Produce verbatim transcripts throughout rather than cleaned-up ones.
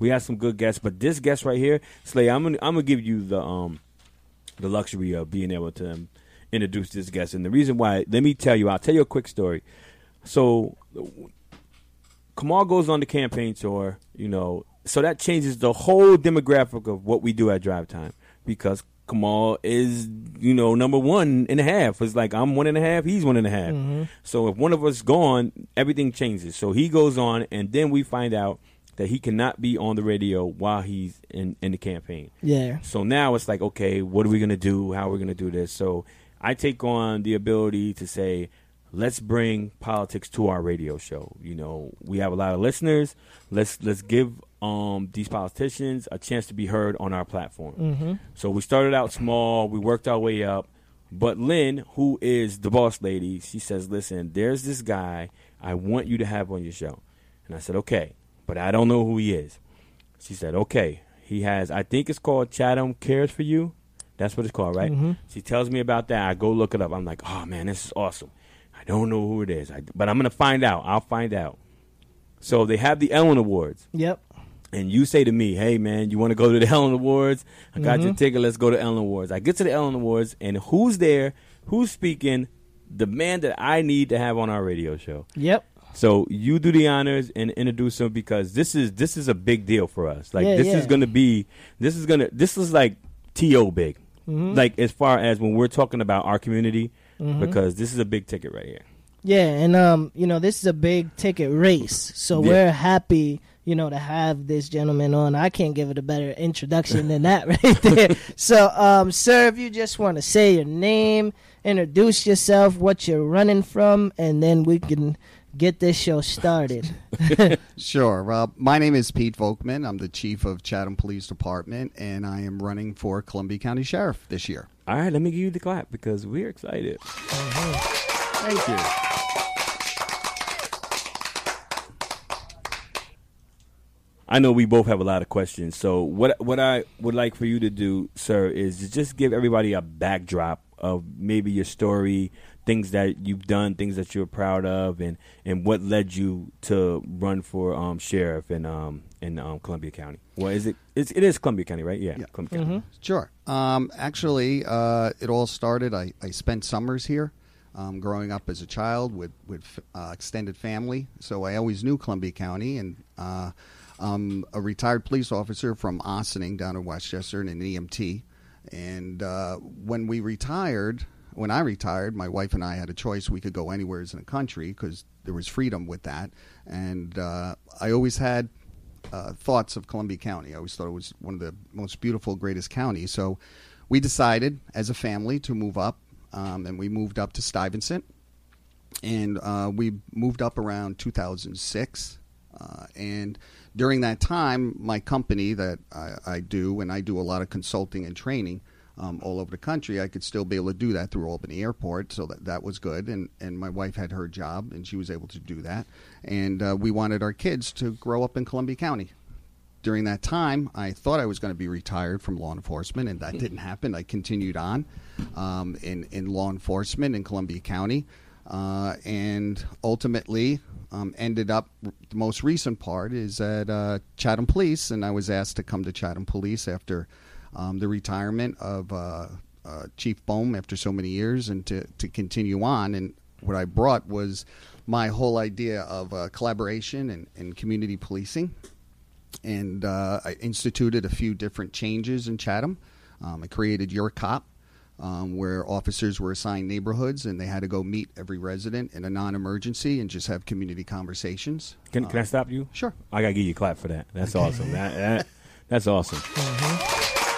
We had some good guests, but this guest right here, Slay, I'm gonna I'm gonna give you the um the luxury of being able to um, introduce this guest. And the reason why, let me tell you, I'll tell you a quick story. So Kamal goes on the campaign tour, you know, so that changes the whole demographic of what we do at Drive Time, because Kamal is, you know, number one and a half. It's like I'm one and a half, he's one and a half. Mm-hmm. So if one of us gone, everything changes. So he goes on, and then we find out that he cannot be on the radio while he's in, in the campaign. Yeah. So now it's like, okay, what are we going to do? How are we going to do this? So I take on the ability to say, let's bring politics to our radio show. You know, we have a lot of listeners. Let's let's give um, these politicians a chance to be heard on our platform. Mm-hmm. So we started out small. We worked our way up. But Lynn, who is the boss lady, she says, listen, there's this guy I want you to have on your show. And I said, okay, but I don't know who he is. She said, okay, he has, I think it's called Chatham Cares for You. That's what it's called, right? Mm-hmm. She tells me about that. I go look it up. I'm like, oh, man, this is awesome. I don't know who it is, I, but I'm going to find out. I'll find out. So they have the Ellen Awards. Yep. And you say to me, hey, man, you want to go to the Ellen Awards? I got mm-hmm. your ticket. Let's go to Ellen Awards. I get to the Ellen Awards, and who's there? Who's speaking? The man that I need to have on our radio show. Yep. So you do the honors and introduce him, because this is this is a big deal for us. Like yeah, this yeah. is gonna be this is gonna this is like T O big. Mm-hmm. Like as far as when we're talking about our community, mm-hmm. because this is a big ticket right here. Yeah, and um, you know, this is a big ticket race, so yeah. we're happy, you know, to have this gentleman on. I can't give it a better introduction than that right there. So, um, sir, if you just want to say your name, introduce yourself, what you're running from, and then we can get this show started. Sure. Uh, my name is Pete Volkman. I'm the chief of Chatham Police Department, and I am running for Columbia County Sheriff this year. All right, let me give you the clap, because we're excited. Uh-huh. Thank you. I know we both have a lot of questions. So what what I would like for you to do, sir, is to just give everybody a backdrop of maybe your story, things that you've done, things that you're proud of, and, and what led you to run for um, sheriff in um, in um, Columbia County. Well, is it? It's, it is Columbia County, right? Yeah, yeah. Columbia County. Mm-hmm. Sure. Um, actually, uh, it all started. I, I spent summers here. Um, growing up as a child with with uh, extended family, so I always knew Columbia County, and uh, I'm a retired police officer from Ossining down in Westchester and an E M T. And uh, when we retired, when I retired, my wife and I had a choice. We could go anywhere in the country because there was freedom with that. And uh, I always had uh, thoughts of Columbia County. I always thought it was one of the most beautiful, greatest counties. So we decided as a family to move up. Um, and we moved up to Stuyvesant, and uh, we moved up around two thousand six. Uh, and during that time, my company that I, I do, and I do a lot of consulting and training um, all over the country, I could still be able to do that through Albany Airport, so that, that was good. And, and my wife had her job, and she was able to do that. And uh, we wanted our kids to grow up in Columbia County. During that time, I thought I was going to be retired from law enforcement, and that didn't happen. I continued on um, in, in law enforcement in Columbia County, uh, and ultimately um, ended up, the most recent part is at uh, Chatham Police, and I was asked to come to Chatham Police after um, the retirement of uh, uh, Chief Bohm after so many years, and to, to continue on. And what I brought was my whole idea of uh, collaboration and, and community policing. And uh, I instituted a few different changes in Chatham. Um, I created Your Cop, um, where officers were assigned neighborhoods, and they had to go meet every resident in a non-emergency and just have community conversations. Can, can uh, I stop you? Sure. I got to give you a clap for that. That's awesome. That, that That's awesome. Mm-hmm.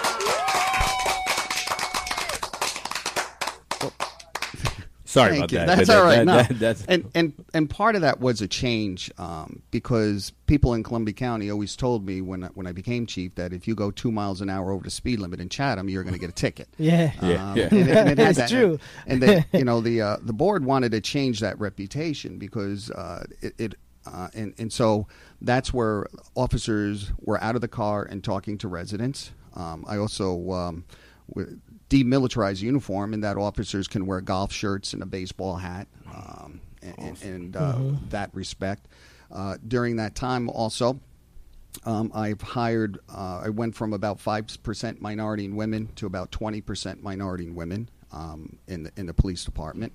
Sorry Thank about you. that. That's that, all right. That, no. that, that's... And, and and part of that was a change um, because people in Columbia County always told me when I, when I became chief that if you go two miles an hour over the speed limit in Chatham, you're going to get a ticket. Yeah, um, yeah, yeah. And it, and it That's that. true. And, and they, you know the uh, the board wanted to change that reputation because uh, it. it uh, and and so that's where officers were out of the car and talking to residents. Um, I also um, w- demilitarized uniform in that officers can wear golf shirts and a baseball hat, um, and, awesome. and uh, mm-hmm. that respect. Uh, during that time also, Um, I've hired, uh, I went from about five percent minority in women to about twenty percent minority in women um, in, the, in the police department.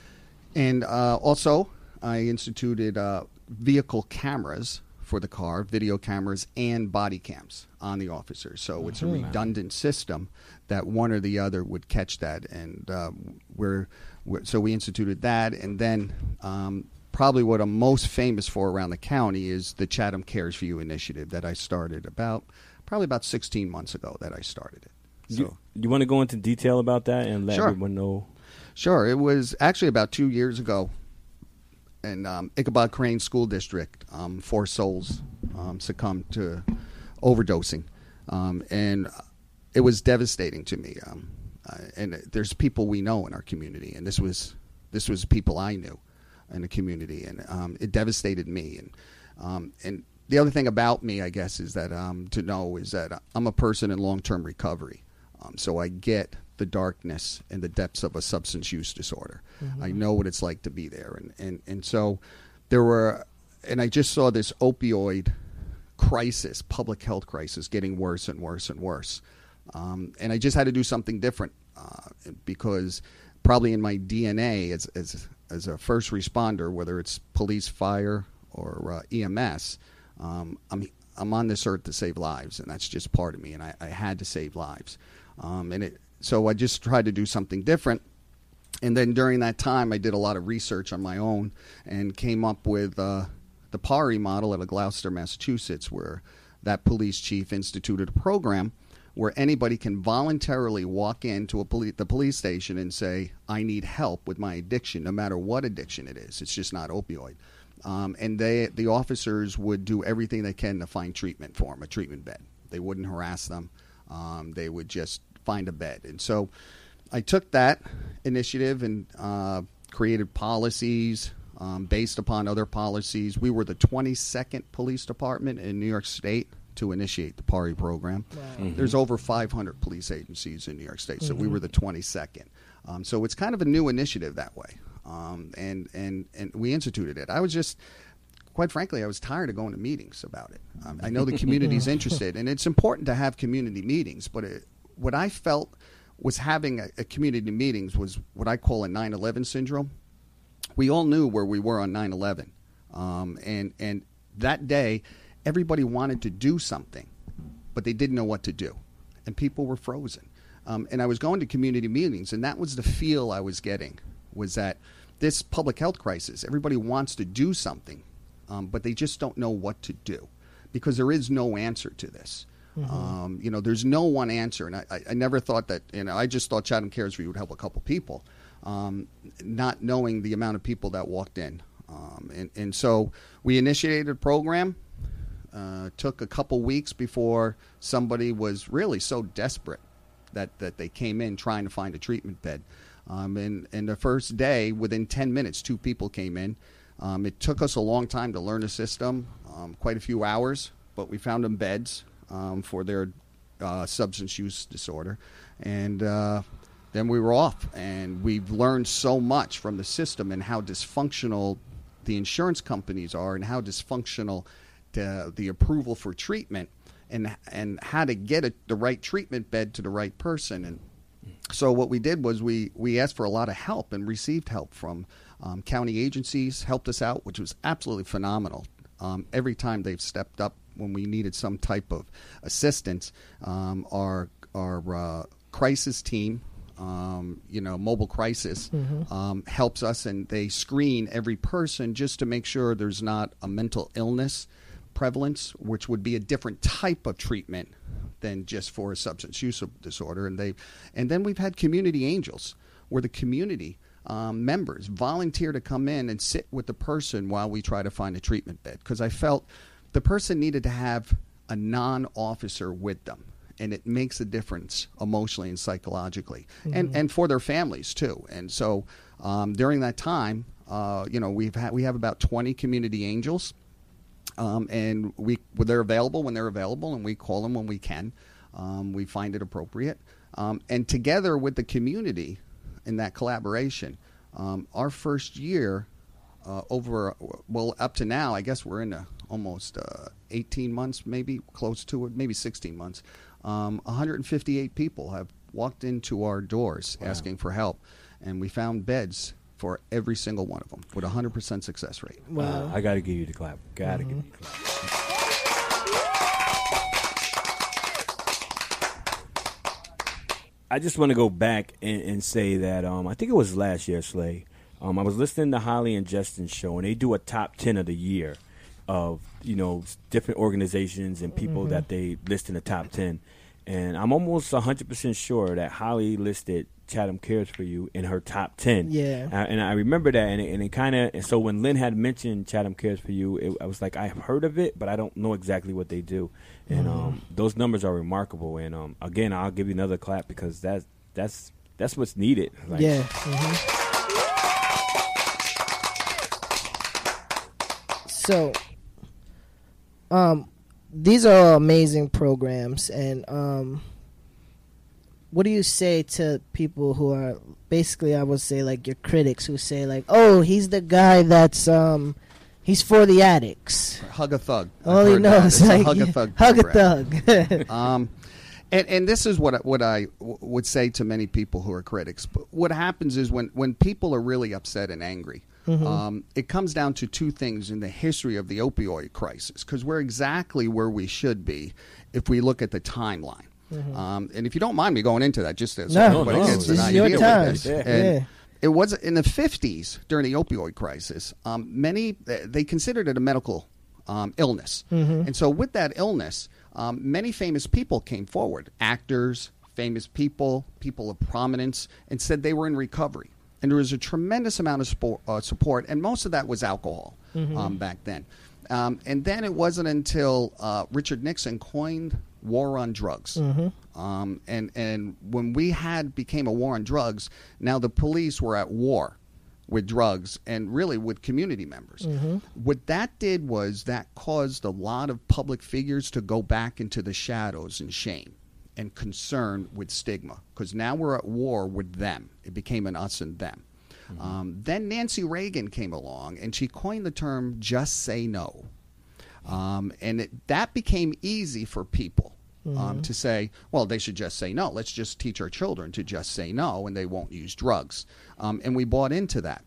And uh, also, I instituted uh, vehicle cameras for the car, video cameras and body cams on the officers. So it's a redundant system that one or the other would catch that. And uh, we're, we're, so we instituted that. And then um, probably what I'm most famous for around the county is the Chatham Cares for You initiative that I started about, probably about sixteen months ago that I started it. So, you, you want to go into detail about that and let Sure. everyone know? Sure. It was actually about two years ago in um, Ichabod Crane School District. Um, four souls um, succumbed to overdosing. Um, and it was devastating to me. Um, uh, and there's people we know in our community, and this was this was people I knew in the community, and um, it devastated me. And um, and the other thing about me, I guess, is that um, to know is that I'm a person in long-term recovery. Um, so I get the darkness and the depths of a substance use disorder. Mm-hmm. I know what it's like to be there. And, and, and so there were, and I just saw this opioid crisis, public health crisis, getting worse and worse and worse. Um, and I just had to do something different uh, because probably in my D N A as, as, as a first responder, whether it's police, fire, or uh, E M S, um, I'm, I'm on this earth to save lives, and that's just part of me, and I, I had to save lives. Um, and it, so I just tried to do something different. And then during that time, I did a lot of research on my own and came up with uh, the PARI model out of Gloucester, Massachusetts, where that police chief instituted a program where anybody can voluntarily walk into a poli- the police station and say, I need help with my addiction, no matter what addiction it is. It's just not opioid. Um, and they, the officers would do everything they can to find treatment for them, a treatment bed. They wouldn't harass them. Um, they would just find a bed. And so I took that initiative and uh, created policies um, based upon other policies. We were the twenty-second police department in New York State to initiate the PARI program. Wow. Mm-hmm. There's over five hundred police agencies in New York State, so mm-hmm. we were the twenty-second. Um, so it's kind of a new initiative that way. Um, and, and, and we instituted it. I was just, quite frankly, I was tired of going to meetings about it. Um, I know the community's interested, and it's important to have community meetings, but it, what I felt was having a, a community meetings was what I call a nine eleven syndrome. We all knew where we were on nine eleven. Um, and, and that day, everybody wanted to do something, but they didn't know what to do. And people were frozen. Um, and I was going to community meetings, and that was the feel I was getting, was that this public health crisis, everybody wants to do something, um, but they just don't know what to do because there is no answer to this. Mm-hmm. Um, you know, there's no one answer. And I, I, I never thought that, you know, I just thought Chatham Cares for You would help a couple people, um, not knowing the amount of people that walked in. Um, and, and so we initiated a program. Uh, took a couple weeks before somebody was really so desperate that, that they came in trying to find a treatment bed. Um, and, and the first day, within ten minutes, two people came in. Um, it took us a long time to learn the system, um, quite a few hours, but we found them beds um, for their uh, substance use disorder. And uh, then we were off. And we've learned so much from the system and how dysfunctional the insurance companies are and how dysfunctional the, the approval for treatment and and how to get a, the right treatment bed to the right person. And so what we did was we, we asked for a lot of help and received help from um, county agencies, helped us out, which was absolutely phenomenal. Um, every time they've stepped up when we needed some type of assistance, um, our our uh, crisis team, um, you know, mobile crisis, mm-hmm. um, helps us, and they screen every person just to make sure there's not a mental illness prevalence, which would be a different type of treatment than just for a substance use disorder. And they, and then we've had community angels, where the community um, members volunteer to come in and sit with the person while we try to find a treatment bed. Because I felt the person needed to have a non-officer with them, and it makes a difference emotionally and psychologically, mm-hmm. and and for their families too. And so um, during that time, uh, you know, we've had we have about twenty community angels. Um, and we well, they're available when they're available, and we call them when we can. Um, we find it appropriate. Um, and together with the community in that collaboration, um, our first year, uh, over, well, up to now, I guess we're in the, almost uh, eighteen months, maybe close to it, maybe sixteen months, um, one hundred fifty-eight people have walked into our doors wow. asking for help, and we found beds for every single one of them with a one hundred percent success rate. Wow. Uh, I got to give you the clap. Got to mm-hmm. give you the clap. I just want to go back and, and say that um, I think it was last year, Slay. Um, I was listening to Holly and Justin's show, and they do a top ten of the year of, you know, different organizations and people mm-hmm. that they list in the top ten. And I'm almost one hundred percent sure that Holly listed Chatham Cares for You in her top ten. Yeah. Uh, and I remember that, and it, and it kind of, and so when Lynn had mentioned Chatham Cares for You, it, I was like, I've heard of it, but I don't know exactly what they do. And mm-hmm. um, those numbers are remarkable. And um, again, I'll give you another clap because that's that's that's what's needed. Like, yeah. Mm-hmm. So, um, these are all amazing programs, and um, what do you say to people who are basically, I would say, like your critics who say, like, "Oh, he's the guy that's um, he's for the addicts." Hug a thug. All he knows, like, hug a thug. Hug a thug. um, and and this is what what I w- would say to many people who are critics. But what happens is when when people are really upset and angry. Mm-hmm. Um, it comes down to two things in the history of the opioid crisis, because we're exactly where we should be if we look at the timeline. Mm-hmm. Um, and if you don't mind me going into that, just as no, everybody no, gets this an is idea your time. with this. Yeah. And yeah. It was in the fifties during the opioid crisis. Um, many they considered it a medical um, illness, mm-hmm. and so with that illness, um, many famous people came forward, actors, famous people, people of prominence, and said they were in recovery. And there was a tremendous amount of sport, uh, support, and most of that was alcohol mm-hmm. um, back then. Um, and then it wasn't until uh, Richard Nixon coined war on drugs. Mm-hmm. Um, and, and when we had became a war on drugs, now the police were at war with drugs and really with community members. Mm-hmm. What that did was that caused a lot of public figures to go back into the shadows and shame and concern with stigma, because now we're at war with them. It became an us and them. Mm-hmm. Um, then Nancy Reagan came along, and she coined the term "just say no," um, and it, that became easy for people mm-hmm. um, to say, well, they should just say no. Let's just teach our children to just say no, and they won't use drugs. Um, and we bought into that.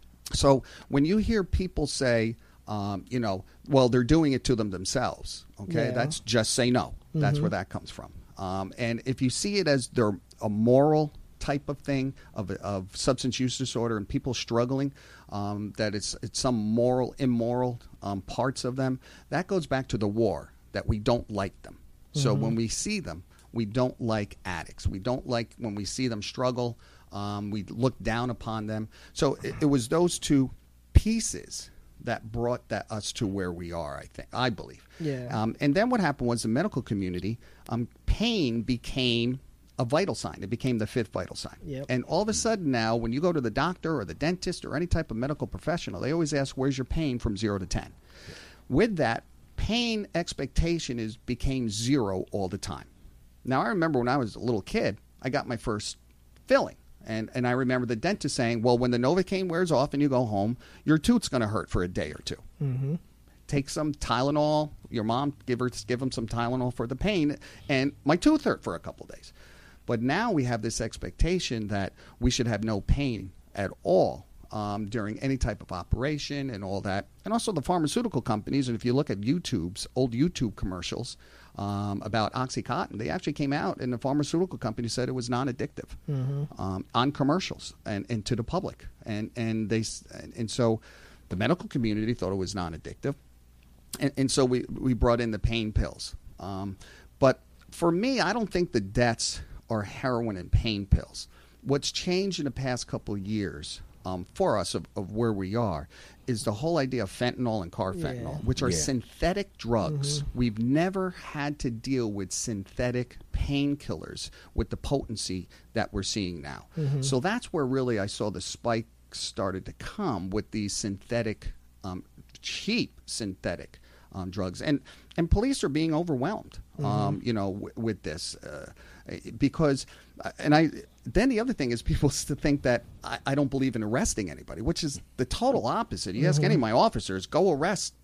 So when you hear people say, um, you know, well, they're doing it to them themselves, okay, yeah. that's just say no. That's mm-hmm. where that comes from. Um, and if you see it as they're a moral type of thing of, of substance use disorder and people struggling, um, that it's it's some moral, immoral um, parts of them, that goes back to the war, that we don't like them. Mm-hmm. So when we see them, we don't like addicts. We don't like when we see them struggle. Um, we look down upon them. So it, it was those two pieces that brought that us to where we are, I think, I believe. Yeah. Um, and then what happened was the medical community, um, pain became a vital sign. It became the fifth vital sign. Yep. And all of a sudden now, when you go to the doctor or the dentist or any type of medical professional, they always ask, where's your pain from zero to ten? With that, pain expectation is became zero all the time. Now, I remember when I was a little kid, I got my first filling. And and I remember the dentist saying, well, when the Novocaine wears off and you go home, your tooth's going to hurt for a day or two. Mm-hmm. Take some Tylenol. Your mom, give her give them some Tylenol for the pain. And my tooth hurt for a couple of days. But now we have this expectation that we should have no pain at all um, during any type of operation and all that. And also the pharmaceutical companies, and if you look at YouTube's old YouTube commercials um, about OxyContin, they actually came out and the pharmaceutical company said it was non-addictive mm-hmm. um, on commercials and, and to the public. And and they and so the medical community thought it was non-addictive. And, and so we, we brought in the pain pills. Um, but for me, I don't think the deaths are heroin and pain pills. What's changed in the past couple of years um, for us of, of where we are is the whole idea of fentanyl and carfentanil, yeah. which are yeah. synthetic drugs. Mm-hmm. We've never had to deal with synthetic painkillers with the potency that we're seeing now. Mm-hmm. So that's where really I saw the spike started to come with these synthetic, um, cheap synthetic um, drugs. And and police are being overwhelmed, mm-hmm. um, you know, w- with this. Uh, because, and I, then the other thing is people to think that I, I don't believe in arresting anybody, which is the total opposite. You mm-hmm. ask any of my officers, go arrest people.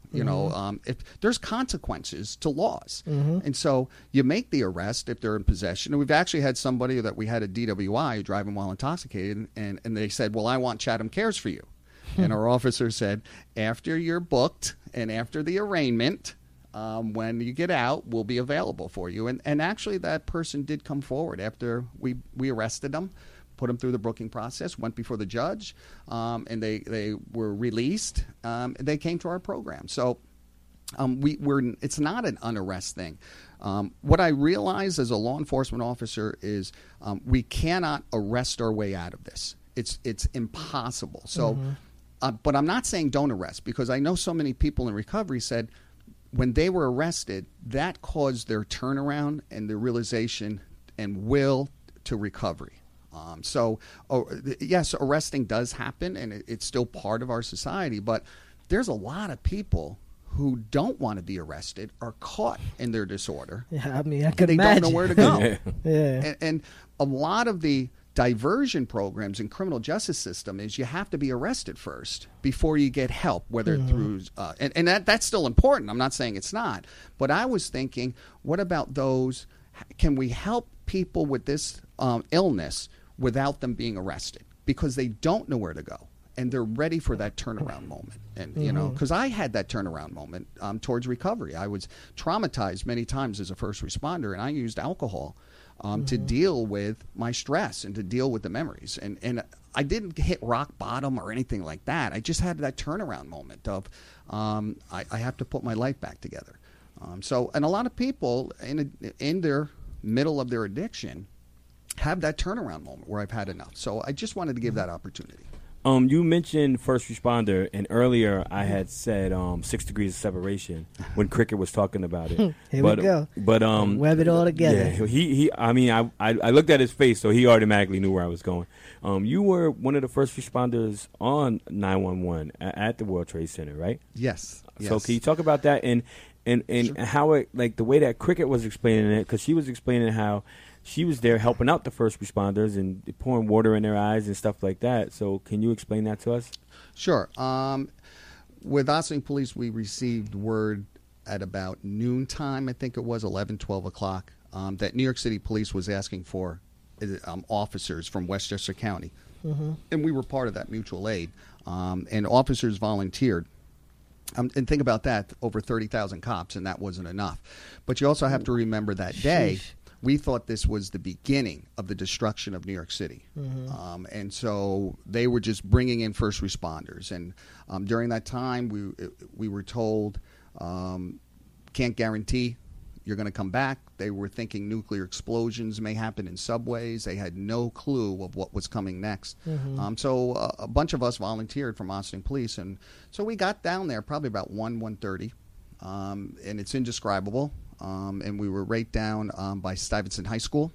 You Mm-hmm. know, um, if there's consequences to laws, Mm-hmm. and so you make the arrest if they're in possession. And we've actually had somebody that we had a D W I driving while intoxicated, and, and they said, "Well, I want Chatham Cares for you," and our officer said, "After you're booked and after the arraignment, um, when you get out, we'll be available for you." And and actually, that person did come forward after we we arrested them. Put them through the booking process, went before the judge, um, and they, they were released. Um, they came to our program. So um, we, we're, it's not an unarrest thing. Um, what I realize as a law enforcement officer is um, we cannot arrest our way out of this. It's, it's impossible. So, mm-hmm. uh, but I'm not saying don't arrest, because I know so many people in recovery said when they were arrested, that caused their turnaround and their realization and will to recovery. Um, so, oh, yes, arresting does happen, and it, it's still part of our society. But there's a lot of people who don't want to be arrested, are caught in their disorder. Yeah, I mean, I could they imagine. don't know where to go. Yeah, and, and a lot of the diversion programs in criminal justice system is you have to be arrested first before you get help, whether Mm-hmm. through uh, and, and that that's still important. I'm not saying it's not, but I was thinking, what about those? Can we help people with this um, illness without them being arrested, because they don't know where to go and they're ready for that turnaround moment? And you know, because I had that turnaround moment um, towards recovery. I was traumatized many times as a first responder, and I used alcohol um, mm-hmm. to deal with my stress and to deal with the memories. And and I didn't hit rock bottom or anything like that. I just had that turnaround moment of um, I, I have to put my life back together. Um, so, and a lot of people in in their middle of their addiction have that turnaround moment where I've had enough. So I just wanted to give that opportunity. Um, you mentioned first responder, and earlier I had said um, six degrees of separation when Cricket was talking about it. Here but, we go. But um, web it all together. Yeah, he he. I mean, I, I I looked at his face, so he automatically knew where I was going. Um, you were one of the first responders on nine one one at the World Trade Center, right? Yes. So yes. can you talk about that and and and Sure. how it, like the way that Cricket was explaining it, because she was explaining how she was there helping out the first responders and pouring water in their eyes and stuff like that. So can you explain that to us? Sure. Um, with Ossining Police, we received word at about noontime, I think it was, eleven, twelve o'clock, um, that New York City Police was asking for um, officers from Westchester County. Mm-hmm. And we were part of that mutual aid. Um, and officers volunteered. Um, and think about that, over thirty thousand cops, and that wasn't enough. But you also have to remember that day, Sheesh. we thought this was the beginning of the destruction of New York City. Mm-hmm. Um, and so they were just bringing in first responders. And um, during that time, we we were told, um, can't guarantee you're going to come back. They were thinking nuclear explosions may happen in subways. They had no clue of what was coming next. Mm-hmm. Um, so uh, a bunch of us volunteered from Ossining Police. And so we got down there probably about one, one thirty. Um, and it's indescribable. Um, and we were right down um, by Stuyvesant High School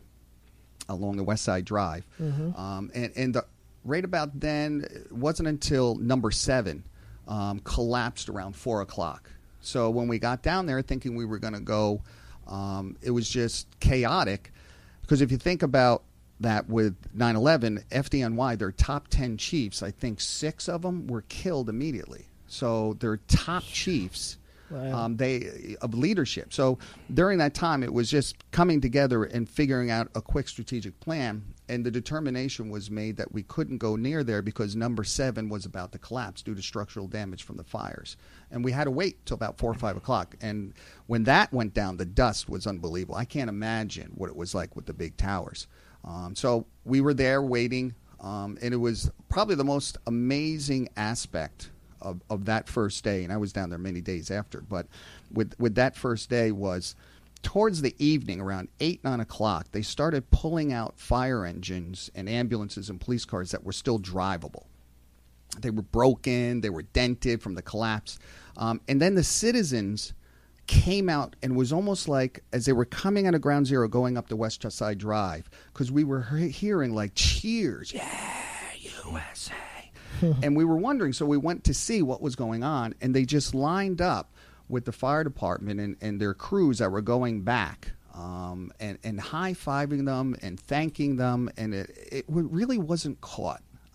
along the West Side Drive. Mm-hmm. Um, and and the, right about then, it wasn't until number seven um, collapsed around four o'clock. So when we got down there thinking we were going to go, um, it was just chaotic. Because if you think about that with nine eleven, F D N Y, their top ten chiefs, I think six of them were killed immediately. So their top chiefs... Wow. Um, they of leadership. So during that time, it was just coming together and figuring out a quick strategic plan. And the determination was made that we couldn't go near there because number seven was about to collapse due to structural damage from the fires. And we had to wait till about four or five o'clock. And when that went down, the dust was unbelievable. I can't imagine what it was like with the big towers. Um, so we were there waiting, um, and it was probably the most amazing aspect Of, of that first day, and I was down there many days after. But with with that first day was towards the evening, around eight, nine o'clock, they started pulling out fire engines and ambulances and police cars that were still drivable. They were broken, they were dented from the collapse. Um, and then the citizens came out, and it was almost like as they were coming out of Ground Zero going up the West Side Drive, because we were he- hearing like cheers, yeah, U S A. And we were wondering, so we went to see what was going on, and they just lined up with the fire department and, and their crews that were going back um, and, and high-fiving them and thanking them, and it, it really wasn't caught.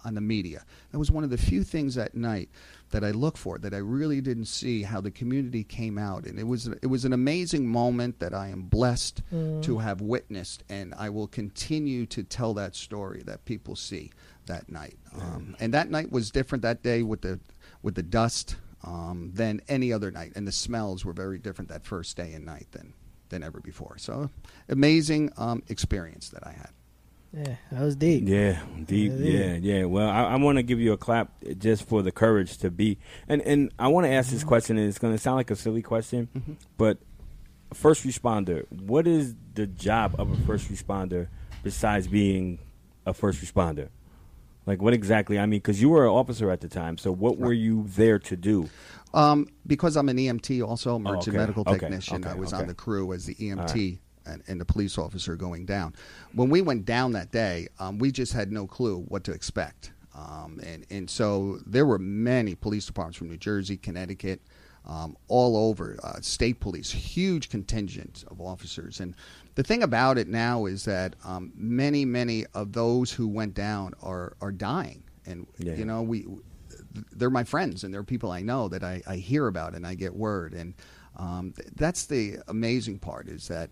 on the media. That was one of the few things that night that I look for, that I really didn't see how the community came out. And it was it was an amazing moment that I am blessed mm. to have witnessed, and I will continue to tell that story that people see that night. Um, and that night was different that day with the with the dust um, than any other night, and the smells were very different that first day and night than than ever before. So amazing um, experience that I had. Yeah, that was deep. Yeah, deep. Yeah, yeah. Well, I, I want to give you a clap just for the courage to be. And, and I want to ask this question, and it's going to sound like a silly question, mm-hmm. but first responder, what is the job of a first responder besides being a first responder? Like, what exactly? I mean, because you were an officer at the time, so what were you there to do? Um, because I'm an E M T also, emergency oh, okay. medical okay. technician. Okay. I was okay. on the crew as the E M T. And, and the police officer going down. When we went down that day, um, we just had no clue what to expect. Um, and, and so there were many police departments from New Jersey, Connecticut, um, all over, uh, state police, huge contingent of officers. And the thing about it now is that um, many, many of those who went down are, are dying. And, yeah. you know, we they're my friends, and they're people I know that I, I hear about and I get word. And um, th- that's the amazing part, is that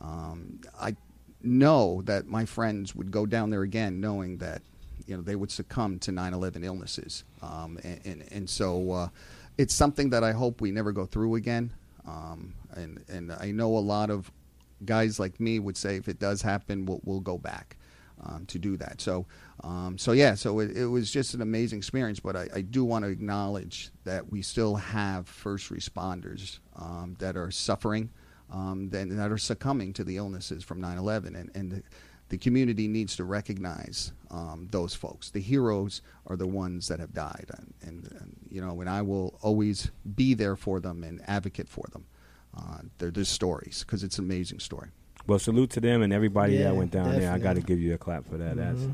Um, I know that my friends would go down there again knowing that, you know, they would succumb to nine eleven illnesses. Um, and, and, and so uh, it's something that I hope we never go through again. Um, and, and I know a lot of guys like me would say if it does happen, we'll, we'll go back um, to do that. So, um, so yeah, so it, it was just an amazing experience. But I, I do want to acknowledge that we still have first responders um, that are suffering. Um, that, that are succumbing to the illnesses from nine eleven, and, and the, the community needs to recognize um, those folks. The heroes are the ones that have died, and, and, and you know, and I will always be there for them and advocate for them. Uh, they're their stories, because it's an amazing story. Well, salute to them and everybody yeah, that went down definitely. there. I got to give you a clap for that. Mm-hmm.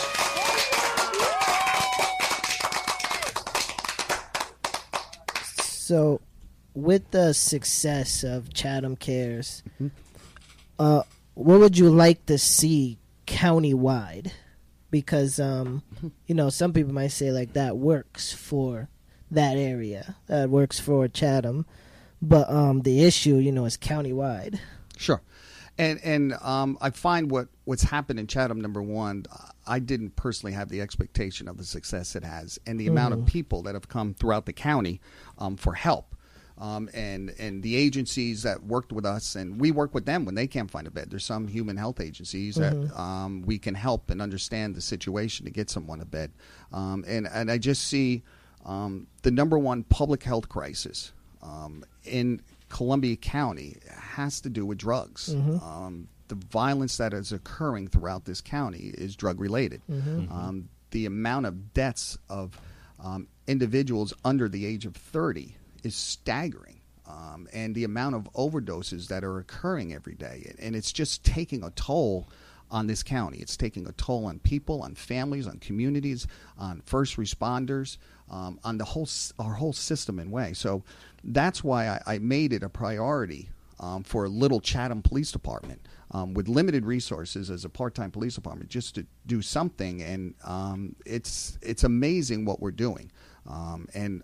So, with the success of Chatham Cares, mm-hmm. uh, what would you like to see countywide? Because, um, mm-hmm. you know, some people might say, like, that works for that area. That works for Chatham. But um, the issue, you know, is countywide. Sure. And and um, I find what, what's happened in Chatham, number one, I didn't personally have the expectation of the success it has, and the mm-hmm. amount of people that have come throughout the county um, for help. Um, and, and the agencies that worked with us, and we work with them when they can't find a bed. There's some human health agencies mm-hmm. that um, we can help and understand the situation to get someone a bed. Um, and, and I just see um, the number one public health crisis um, in Columbia County has to do with drugs. Mm-hmm. Um, the violence that is occurring throughout this county is drug-related. Mm-hmm. Um, the amount of deaths of um, individuals under the age of thirty is staggering, um, and the amount of overdoses that are occurring every day, and it's just taking a toll on this county. It's taking a toll on people, on families, on communities, on first responders, um, on the whole our whole system in way. So that's why I, I made it a priority um, for a little Chatham Police Department um, with limited resources as a part-time police department, just to do something. And um, it's it's amazing what we're doing, um, and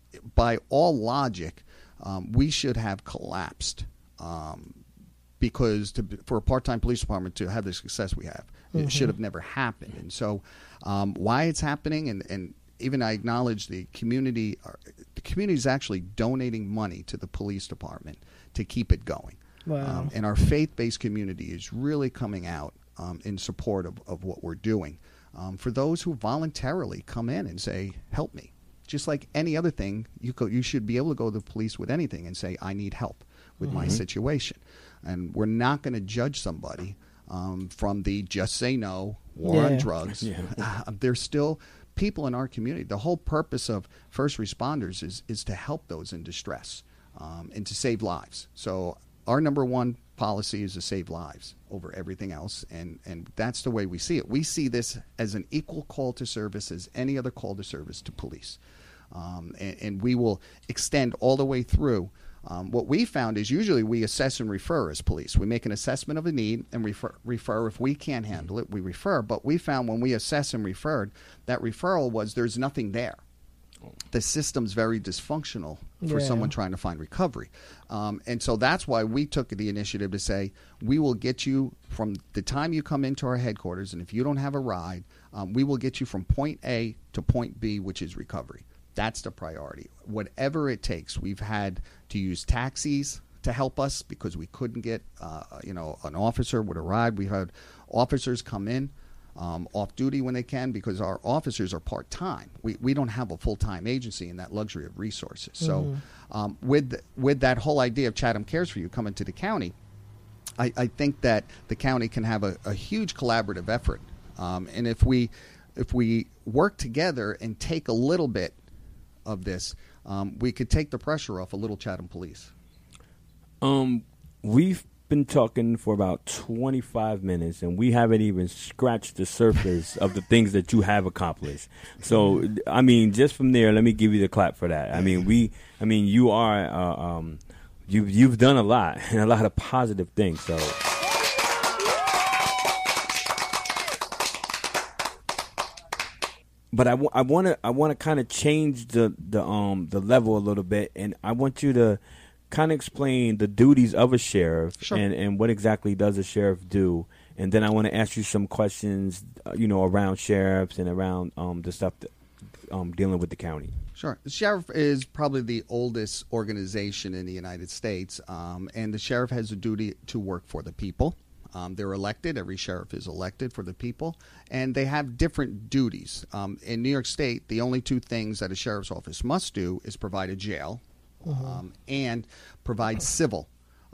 by all logic, um, we should have collapsed um, because to, for a part-time police department to have the success we have, mm-hmm. it should have never happened. And so um, why it's happening, and, and even I acknowledge the community, are, the community is actually donating money to the police department to keep it going. Wow. Um, and our faith-based community is really coming out um, in support of, of what we're doing. Um, for those who voluntarily come in and say, help me. Just like any other thing, you go, you should be able to go to the police with anything and say, I need help with mm-hmm. my situation. And we're not going to judge somebody um, from the just say no, war yeah. on drugs. Yeah. Uh, there's still people in our community. The whole purpose of first responders is, is to help those in distress um, and to save lives. So our number one policy is to save lives over everything else, and, and that's the way we see it. We see this as an equal call to service as any other call to service to police. Um, and, and we will extend all the way through Um, what we found is usually we assess and refer as police. We make an assessment of a need and refer, refer. If we can't handle it, we refer. But we found when we assess and referred, that referral was there's nothing there. The system's very dysfunctional for Yeah. someone trying to find recovery. Um, and so that's why we took the initiative to say, we will get you from the time you come into our headquarters, and if you don't have a ride, um, we will get you from point A to point B, which is recovery. That's the priority. Whatever it takes. We've had to use taxis to help us because we couldn't get, uh, you know, an officer with a ride. We had officers come in um, off duty when they can because our officers are part time. We we don't have a full time agency and that luxury of resources. So Mm-hmm. um, with with that whole idea of Chatham Cares for You coming to the county, I, I think that the county can have a, a huge collaborative effort. Um, and if we if we work together and take a little bit of this, um, we could take the pressure off a little Chatham Police. Um, we've been talking for about twenty-five minutes, and we haven't even scratched the surface of the things that you have accomplished. So, I mean, just from there, let me give you the clap for that. I mean, we, I mean, you are, uh, um, you've you've done a lot and a lot of positive things. So. But I, w- I want to I want to kind of change the the um the level a little bit, and I want you to kind of explain the duties of a sheriff Sure. and, and what exactly does a sheriff do, and then I want to ask you some questions, uh, you know, around sheriffs and around um the stuff that, um dealing with the county. Sure. The sheriff is probably the oldest organization in the United States, um, and the sheriff has a duty to work for the people. Um, they're elected. Every sheriff is elected for the people, and they have different duties. Um, in New York State, the only two things that a sheriff's office must do is provide a jail um, and provide civil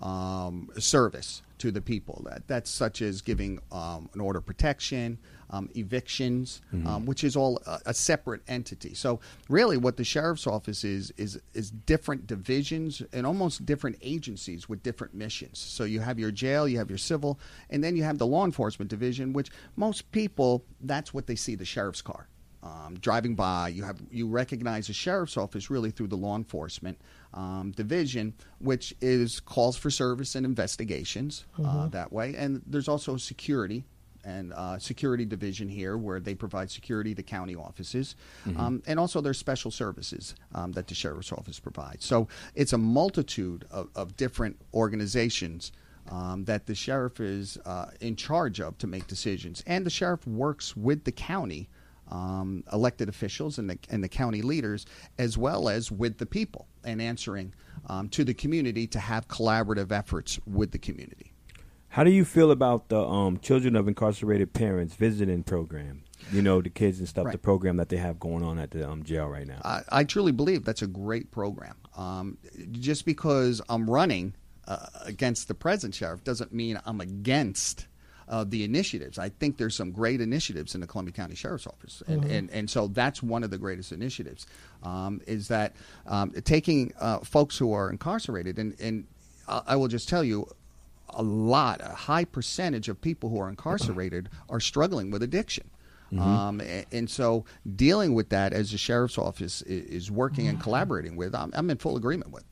um, service to the people. That that's such as giving um, an order of protection, um, evictions, Mm-hmm. um, which is all a, a separate entity. So really, what the sheriff's office is is is different divisions and almost different agencies with different missions. So you have your jail, you have your civil, and then you have the law enforcement division, which most people, that's what they see the sheriff's car. Um, driving by, you have you recognize the sheriff's office really through the law enforcement um, division, which is calls for service and investigations uh, that way. And there's also security and uh, security division here where they provide security to county offices. Um, and also there's special services um, that the sheriff's office provides. So it's a multitude of, of different organizations Um, that the sheriff is uh, in charge of to make decisions. And the sheriff works with the county um, elected officials and the, and the county leaders, as well as with the people, and answering um, to the community to have collaborative efforts with the community. How do you feel about the um, Children of Incarcerated Parents visiting program? You know, the kids and stuff, Right. the program that they have going on at the um, jail right now. I, I truly believe that's a great program. Um, just because I'm running uh, against the present sheriff doesn't mean I'm against uh, the initiatives. I think there's some great initiatives in the Columbia County Sheriff's Office, and, and, and so that's one of the greatest initiatives, um, is that um, taking uh, folks who are incarcerated, and, and I I will just tell you, a lot, a high percentage of people who are incarcerated are struggling with addiction. Um, and, and so dealing with that as the sheriff's office is, is working and collaborating with, I'm, I'm in full agreement with.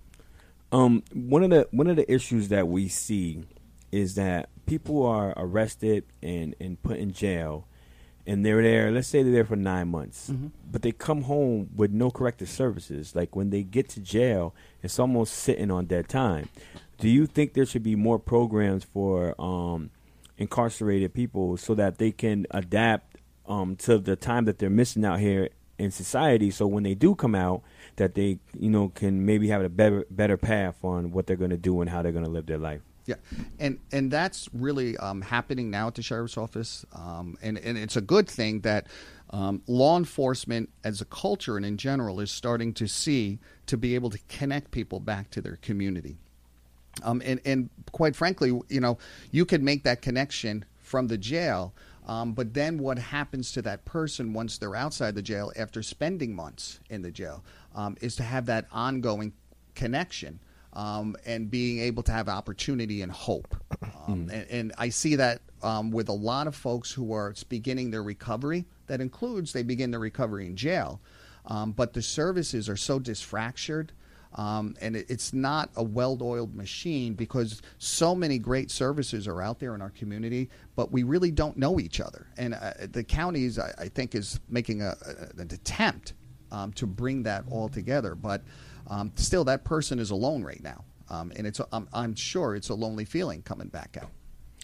Um, one of the one of the issues that we see is that people are arrested and, and put in jail, and they're there. Let's say they're there for nine months, Mm-hmm. but they come home with no corrective services. Like when they get to jail, it's almost sitting on dead time. Do you think there should be more programs for um, incarcerated people so that they can adapt um, to the time that they're missing out here in society? So when they do come out, that they, you know, can maybe have a better better path on what they're going to do and how they're going to live their life. Yeah, and and that's really um, happening now at the sheriff's office, um, and and it's a good thing that um, law enforcement as a culture and in general is starting to see to be able to connect people back to their community. Um, and, and quite frankly, you know, you could make that connection from the jail, um, but then what happens to that person once they're outside the jail after spending months in the jail um, is to have that ongoing connection um, and being able to have opportunity and hope. Um, and, and I see that um, with a lot of folks who are beginning their recovery. That includes they begin their recovery in jail, um, but the services are so disfractured. Um, and it, it's not a well-oiled machine because so many great services are out there in our community, but we really don't know each other. And uh, the counties, I, I think, is making a, a, an attempt um, to bring that all together. But um, still, that person is alone right now. Um, and it's I'm, I'm sure it's a lonely feeling coming back out.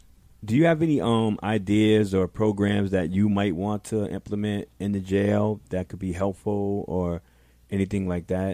Do you have any um, ideas or programs that you might want to implement in the jail that could be helpful or anything like that?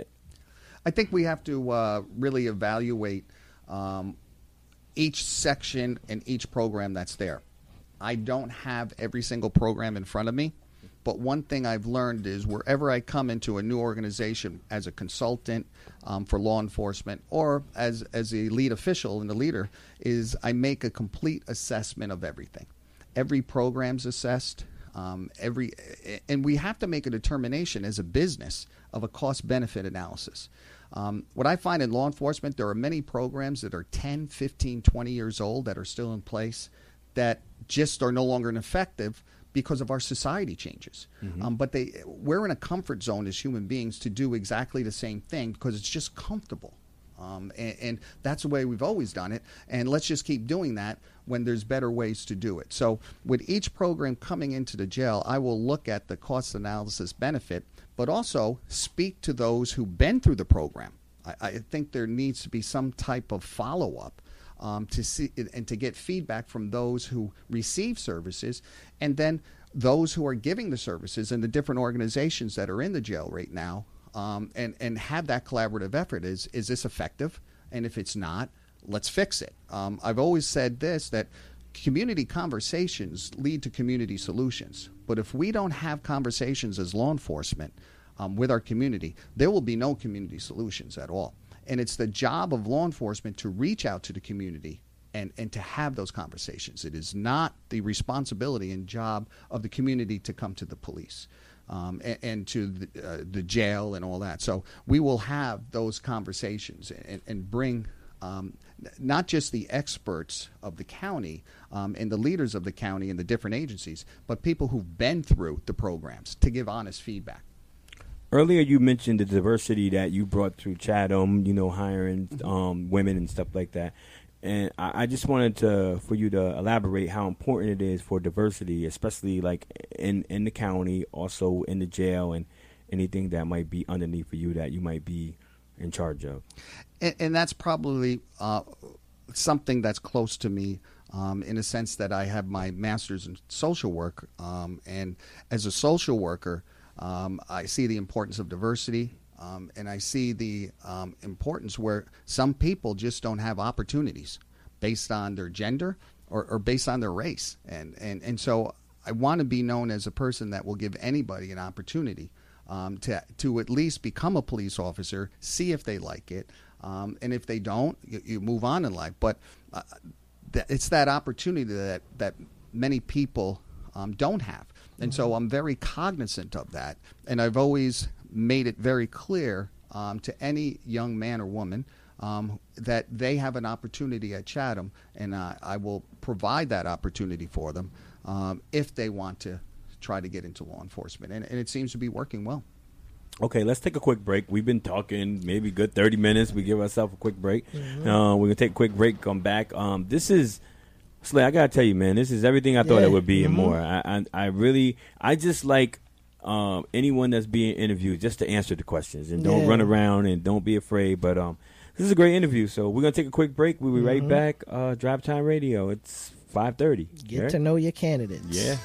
I think we have to uh, really evaluate um, each section and each program that's there. I don't have every single program in front of me, but one thing I've learned is wherever I come into a new organization as a consultant um, for law enforcement or as, as a lead official and the leader is I make a complete assessment of everything. Every program's assessed. Um, every and we have to make a determination as a business of a cost-benefit analysis. Um, what I find in law enforcement, there are many programs that are ten, fifteen, twenty years old that are still in place that just are no longer effective because of our society changes. Mm-hmm. Um, but they, we're in a comfort zone as human beings to do exactly the same thing because it's just comfortable. Um, and, and that's the way we've always done it. And let's just keep doing that when there's better ways to do it. So with each program coming into the jail, I will look at the cost analysis benefit, but also speak to those who've been through the program. I, I think there needs to be some type of follow-up um, to see and to get feedback from those who receive services, and then those who are giving the services and the different organizations that are in the jail right now. Um, and, and have that collaborative effort. Is is this effective? And if it's not, let's fix it. Um, I've always said this, that community conversations lead to community solutions. But if we don't have conversations as law enforcement um, with our community, there will be no community solutions at all. And it's the job of law enforcement to reach out to the community and, and to have those conversations. It is not the responsibility and job of the community to come to the police. Um, and, and to the, uh, the jail and all that. So we will have those conversations and, and bring um, not just the experts of the county um, and the leaders of the county and the different agencies, but people who've been through the programs to give honest feedback. Earlier you mentioned the diversity that you brought through Chatham, you know, hiring um, women and stuff like that. And I, I just wanted to for you to elaborate how important it is for diversity, especially like in, in the county, also in the jail, and anything that might be underneath for you that you might be in charge of. And, and that's probably uh, something that's close to me um, in a sense that I have my master's in social work. Um, and as a social worker, um, I see the importance of diversity. Um, and I see the um, importance where some people just don't have opportunities based on their gender or, or based on their race. And, and, and so I want to be known as a person that will give anybody an opportunity um, to, to at least become a police officer, see if they like it. Um, and if they don't, you, you move on in life. But uh, th- it's that opportunity that, that many people um, don't have. And so I'm very cognizant of that. And I've always made it very clear um, to any young man or woman um, that they have an opportunity at Chatham, and uh, I will provide that opportunity for them um, if they want to try to get into law enforcement. And, and it seems to be working well. Okay, let's take a quick break. We've been talking maybe good thirty minutes. We give ourselves a quick break. Mm-hmm. Uh, we're going to take a quick break, come back. Um, this is... Slay, I gotta tell you, man, this is everything I thought yeah. it would be mm-hmm. and more. I, I, I really, I just like um, anyone that's being interviewed just to answer the questions and don't yeah. run around and don't be afraid. But um, this is a great interview, so we're gonna take a quick break. We'll be mm-hmm. right back. Uh, Drive Time Radio. It's five thirty. Get right? to know your candidates. Yeah.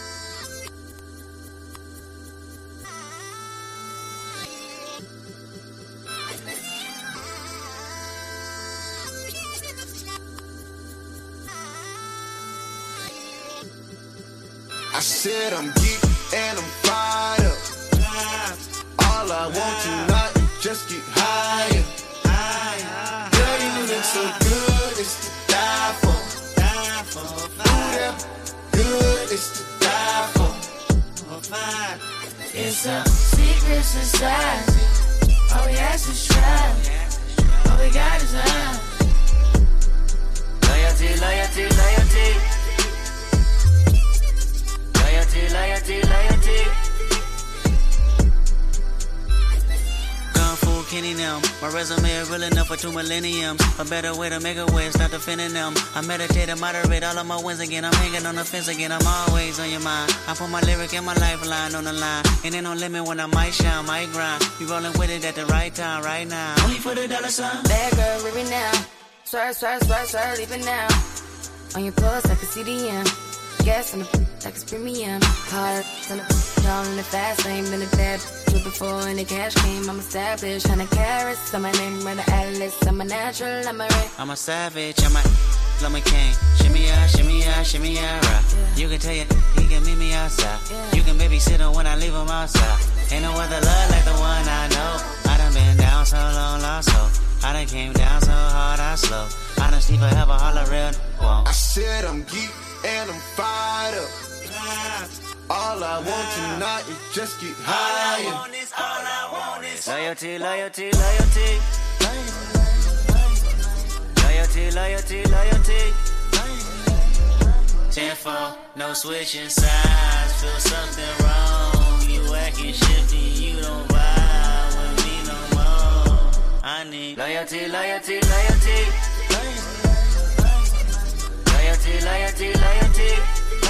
I said I'm geek and I'm fired up. All I want tonight is just get higher. Girl, you look so good, it's to die for. Ooh, that good, it's to die for. It's a secret society. All we ask is try. All we got is love. Loyalty, loyalty, loyalty. Loyalty, loyalty. Kung Fu Kenny now millennium. My resume is real enough for two millenniums. A better way to make a way, stop defending them. I meditate and moderate all of my wins again. I'm hanging on the fence again, I'm always on your mind. I put my lyric and my lifeline on the line. And ain't no limit when I might shine, might grind. You rolling with it at the right time, right now. Only for the dollar sign. Bad girl, rip it now. Swerve, swerve, swerve, swerve, leave it now. On your pulse like a C D M. Gas on the like it's premium. Hard on the down in the fast lane. Been a bad bitch before and the cash came. I'm established. Hundred carats on my name. Run the atlas. I'm a natural. I'm a red. I'm a savage. I'm a I'm a king. Shimmy out, shimmy out, shimmy out. Yeah. You can tell you he can meet me outside. Yeah. You can babysit him when I leave him outside. Ain't no other love like the one I know. I done been down so long, lost so. I done came down so hard, I slow. I done sleep forever, all a real won't. I said I'm geek and I'm fired up. All I want tonight is just get higher. All I want is, all I want is loyalty, loyalty, loyalty. Loyalty, loyalty, loyalty. ten four, no switching sides. Feel something wrong. You acting shifty, you don't vibe with me no more. I need loyalty, loyalty, loyalty. Loyalty, loyalty, loyalty.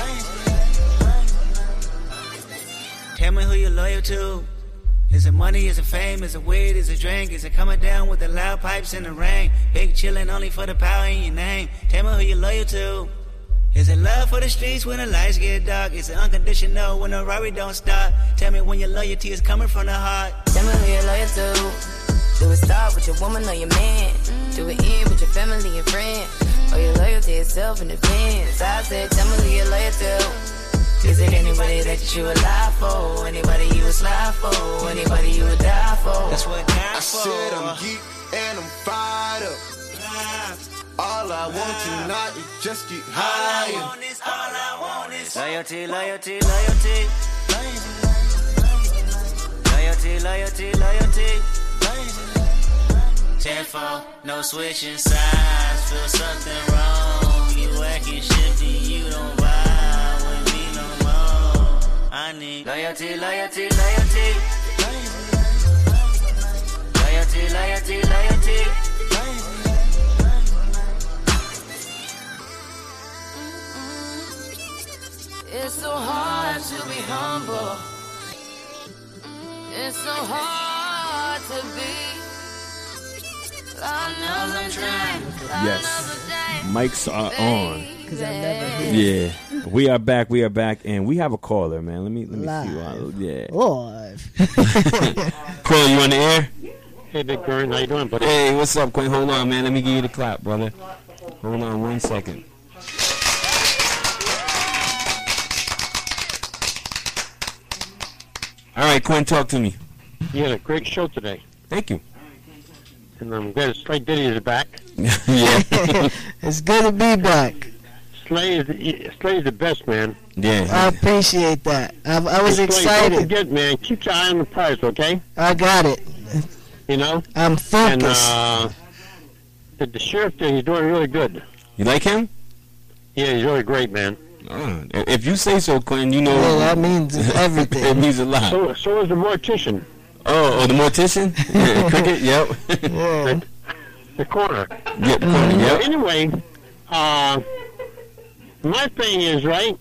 Tell me who you're loyal to. Is it money, is it fame, is it weed, is it drink? Is it coming down with the loud pipes in the rain? Big chillin' only for the power in your name. Tell me who you're loyal to. Is it love for the streets when the lights get dark? Is it unconditional when the Rari don't stop? Tell me when your loyalty is coming from the heart. Tell me who you're loyal to. Do it start with your woman or your man? Do it end with your family and friends? Or your loyalty itself in defense? I said, tell me who you're loyal to. Is it anybody that you would lie for? Anybody you would slide for? Anybody you would die for? That's what I God said for. I'm geek and I'm fired up. All I want tonight is just get All I higher. want is, all I want is loyalty, loyalty, loyalty. Loyalty, loyalty, loyalty. ten four, no switching sides. Feel something wrong. You acting shifty, you don't vibe with me no more. I need loyalty, loyalty, loyalty. Loyalty, loyalty, loyalty. It's so hard to be humble. It's so hard to be. Lord knows I'm trying. Lord Yes. knows I'm Mics are on. Because I've never here. Yeah, we are back. We are back, and we have a caller, man. Let me let me see. Live. Uh, yeah, Live. Quinn, you on the air? Hey, Big Burn, how you doing, buddy? Hey, what's up, Quinn? Hold on, man. Let me give you the clap, brother. Hold on one second. All right, Quinn, talk to me. You had a great show today, Thank you. and I'm glad Slay Diddy is back. yeah, It's good to be back. Slay is Slay is the best, man. yeah. I appreciate that. I, I was Slay, Don't excited. forget, man, keep your eye on the prize, okay? I got it. You know? I'm And focused. uh, the, the sheriff there, he's doing really good. You like him? Yeah, he's really great, man. Uh, if you say so, Quinn, you know Yeah, that means it everything. means a lot. So so is the mortician, Oh, oh, the mortician? Yeah, Cricket? Yep. Yeah. the coroner. Yep, Quinn, But yep. anyway, uh, my thing is, right,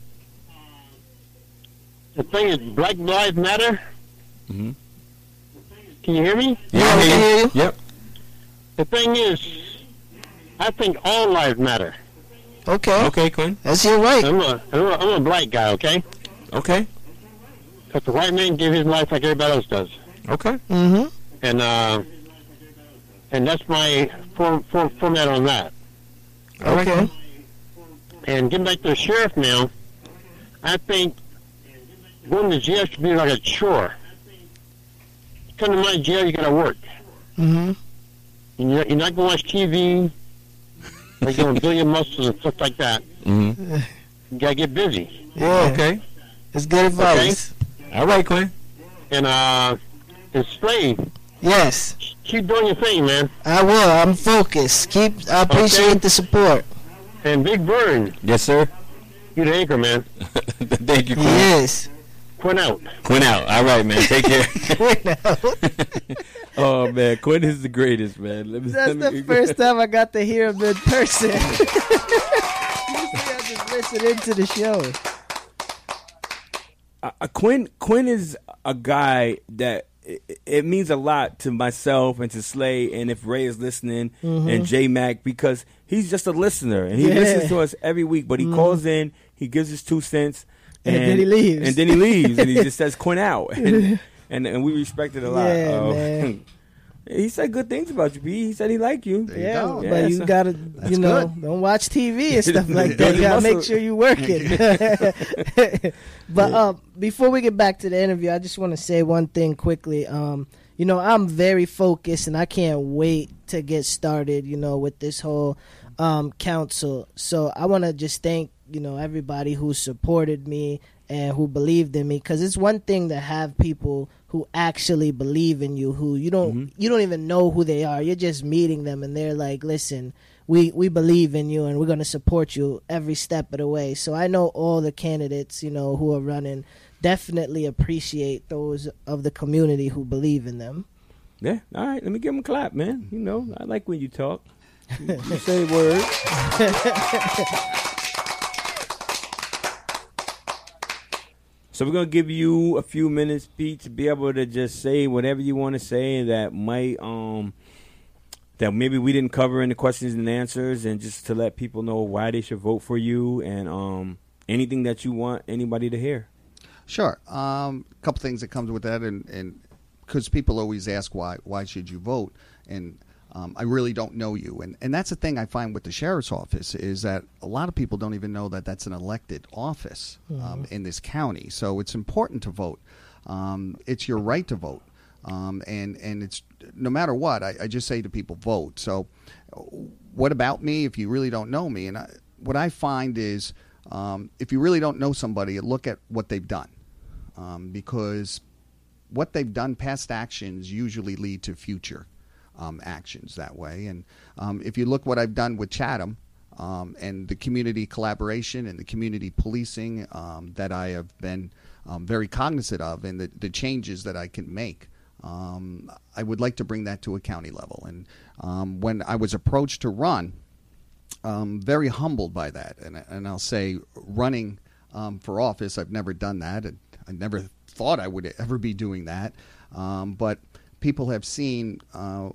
the thing is Black Lives Matter. Mhm. Can you hear me? Yeah, I I can hear hear you. you. Yep. The thing is, I think all lives matter. Okay. Okay, Quinn. That's your right. I'm a, I'm a, I'm a black guy, okay? Okay. Because the white man gave his life like everybody else does. Okay. Mm-hmm. And uh, and that's my form, form, format on that. All right, Okay. Quinn. And getting back to the sheriff now, I think going to jail should be like a chore. You come to my jail, you got to work. Mm-hmm. And you're, you're not going to watch T V. You're going to build your muscles and stuff like that. Mm-hmm. You got to get busy. Yeah. Okay. It's good advice. All right, Quinn. And uh, and slave, Yes. keep doing your thing, man. I will. I'm focused. Keep. I appreciate Okay. the support. And Big Burn, Yes, sir. you the anchor, man. Thank you, He Quinn. is. Quinn out. Quinn out. All right, man. Take care. Oh, man. Quinn is the greatest, man. Let me, That's let the me, first time I got to hear him in person. Usually I just listen into the show. Uh, Quinn Quinn is a guy that it, it means a lot to myself and to Slay, and if Ray is listening, mm-hmm. and J Mac, because he's just a listener and he yeah. listens to us every week. But he mm-hmm. calls in, he gives his two cents, and, and then he leaves, and then he leaves, and he just says Quinn out, and and, and we respect it a lot. Yeah, uh, man. He said good things about you, B. He said he liked you. There you yeah, go. but Yeah, you so- gotta, That's you know, good. don't watch T V and stuff like that. Build You your gotta make muscle. sure you work it. But uh, before we get back to the interview, I just want to say one thing quickly. Um, you know, I'm very focused, and I can't wait to get started. You know, with this whole um, council. So I want to just thank you know everybody who supported me and who believed in me, because it's one thing to have people who actually believe in you, who you don't Mhm. you don't even know who they are. You're just meeting them, and they're like, listen, we we believe in you, and we're going to support you every step of the way. So I know all the candidates, you know, who are running definitely appreciate those of the community who believe in them. Yeah, all right. Let me give him a clap, man. You know, I like when you talk. You, you say words. So we're gonna give you a few minutes, Pete, to be able to just say whatever you want to say that might um that maybe we didn't cover in the questions and answers, and just to let people know why they should vote for you, and um anything that you want anybody to hear. Sure. Um, a couple things that comes with that, and and because people always ask why why should you vote, and um, I really don't know you, and and that's the thing I find with the sheriff's office is that a lot of people don't even know that that's an elected office um, in this county. So it's important to vote. Um, it's your right to vote, um, and and it's no matter what. I, I just say to people, vote. So what about me if you really don't know me? And I, what I find is um, if you really don't know somebody, look at what they've done. Um, because what they've done, past actions usually lead to future um, actions that way. And um, if you look what I've done with Chatham um, and the community collaboration and the community policing um, that I have been um, very cognizant of, and the, the changes that I can make, um, I would like to bring that to a county level. And um, when I was approached to run, um, very humbled by that. And, and I'll say running um, for office, I've never done that. And I never thought I would ever be doing that, um, but people have seen uh,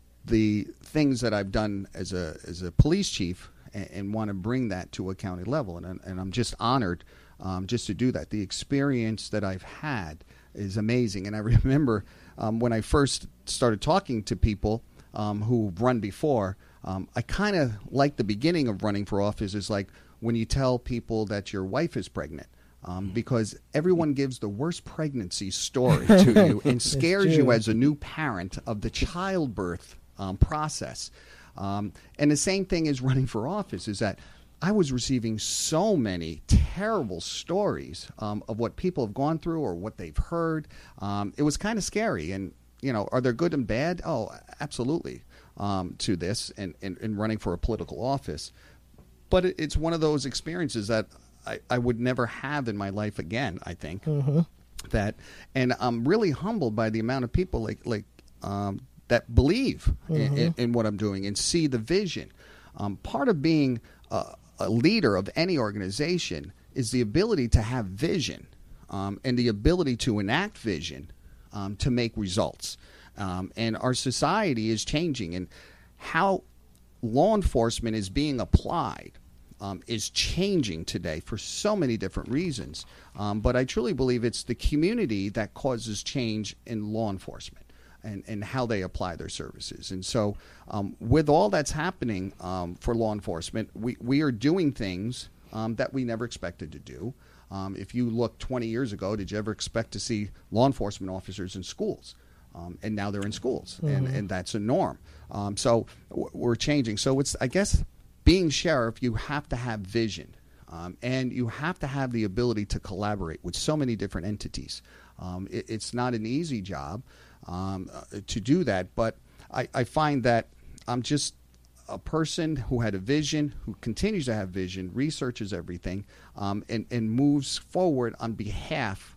the things that I've done as a as a police chief, and, and want to bring that to a county level, and and I'm just honored um, just to do that. The experience that I've had is amazing, and I remember um, when I first started talking to people um, who've run before, um, I kind of like the beginning of running for office is like when you tell people that your wife is pregnant. Um, because everyone gives the worst pregnancy story to you and scares you as a new parent of the childbirth um, process. Um, and the same thing is running for office is that I was receiving so many terrible stories um, of what people have gone through or what they've heard. Um, it was kind of scary. And, you know, are there good and bad? Oh, absolutely um, to this and, and, and running for a political office. But it, it's one of those experiences that I, I would never have in my life again, I think. Mm-hmm. That, and I'm really humbled by the amount of people like like um, that believe mm-hmm. in, in, in what I'm doing and see the vision. Um, part of being a, a leader of any organization is the ability to have vision um, and the ability to enact vision um, to make results. Um, and our society is changing, and how law enforcement is being applied Um, is changing today for so many different reasons. Um, but I truly believe it's the community that causes change in law enforcement and, and how they apply their services. And so um, with all that's happening um, for law enforcement, we, we are doing things um, that we never expected to do. Um, if you look twenty years ago, did you ever expect to see law enforcement officers in schools? Um, and now they're in schools, mm-hmm. and, and that's a norm. Um, so w- we're changing. So it's, I guess, being sheriff, you have to have vision, um, and you have to have the ability to collaborate with so many different entities. Um, it, it's not an easy job um, uh, to do that, but I, I find that I'm just a person who had a vision, who continues to have vision, researches everything, um, and, and moves forward on behalf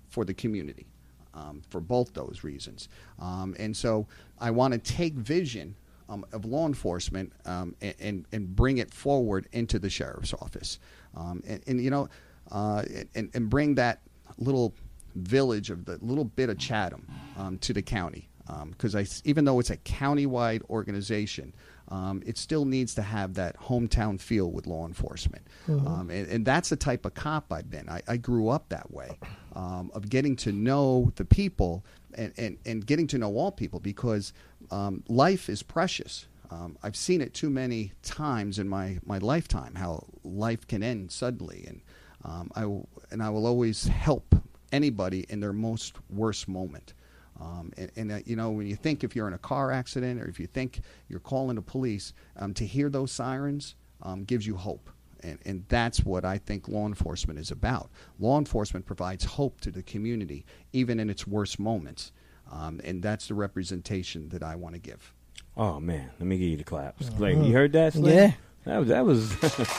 for the community, um, for both those reasons. Um, and so I want to take vision um, of law enforcement um, and, and, and bring it forward into the sheriff's office. Um, and, and, you know, uh, and, and bring that little village of the little bit of Chatham um, to the county. Because um, I, even though it's a county-wide organization, um, it still needs to have that hometown feel with law enforcement. Mm-hmm. Um, and, and that's the type of cop I've been. I, I grew up that way, um, of getting to know the people and, and, and getting to know all people, because um, life is precious. Um, I've seen it too many times in my, my lifetime, how life can end suddenly. And, um, I, w- and I will always help anybody in their most worst moment. Um, and, and uh, you know, when you think if you're in a car accident or if you think you're calling the police, um, to hear those sirens um, gives you hope. And, and that's what I think law enforcement is about. Law enforcement provides hope to the community, even in its worst moments. Um, and that's the representation that I want to give. Oh, man. Let me give you the claps. Mm-hmm. Like, you heard that, Slim? Yeah. That was... That was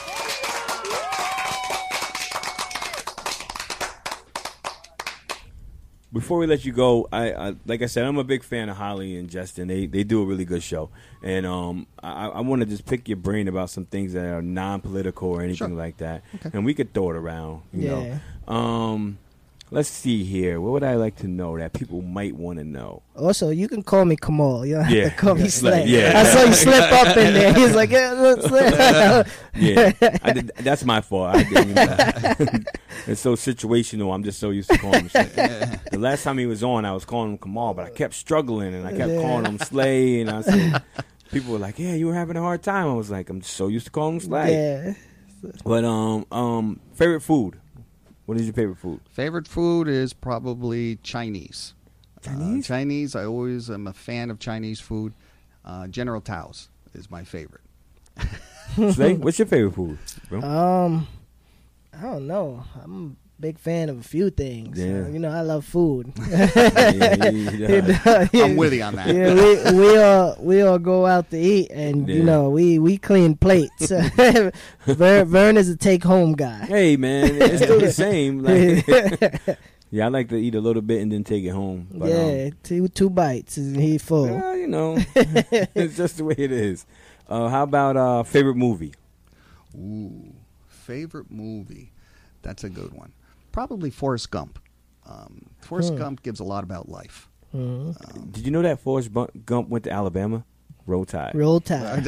Before we let you go, I, I like I said, I'm a big fan of Holly and Justin. They they do a really good show, and um, I, I want to just pick your brain about some things that are non-political or anything Sure. like that, Okay. and we could throw it around. You Yeah. know, um, let's see here. What would I like to know that people might want to know? Also, you can call me Kamal. You don't have Yeah. to call me Yeah. Slay. Yeah. I saw you slip up in there. He's like, yeah, look, Slay. Yeah, I did, that's my fault. I didn't. It's so situational. I'm just so used to calling him Slay. The last time he was on, I was calling him Kamal, but I kept struggling and I kept Yeah. calling him Slay. And I said, people were like, "Yeah, you were having a hard time." I was like, "I'm just so used to calling him Slay." Yeah. But um, um, favorite food. What is your favorite food? Favorite food is probably Chinese. Chinese? Uh, Chinese. I always am a fan of Chinese food. Uh, General Tao's is my favorite. Slay, what's your favorite food, bro? Um, I don't know. I'm a big fan of a few things. Yeah. Uh, you know, I love food. Yeah, he does. I'm with you on that. Yeah, we we all we all go out to eat, and Yeah. you know we, we clean plates. Vern, Vern is a take home guy. Hey man, it's still the same. Like, yeah, I like to eat a little bit and then take it home. But, yeah, um, two two bites and he full. well, you know, it's just the way it is. Uh, how about uh, favorite movie? Ooh, favorite movie. That's a good one. Probably Forrest Gump. Um, Forrest Hmm. Gump gives a lot about life. Mhm. Um, Did you know that Forrest Bu- Gump went to Alabama? Roll Tide. Roll Tide.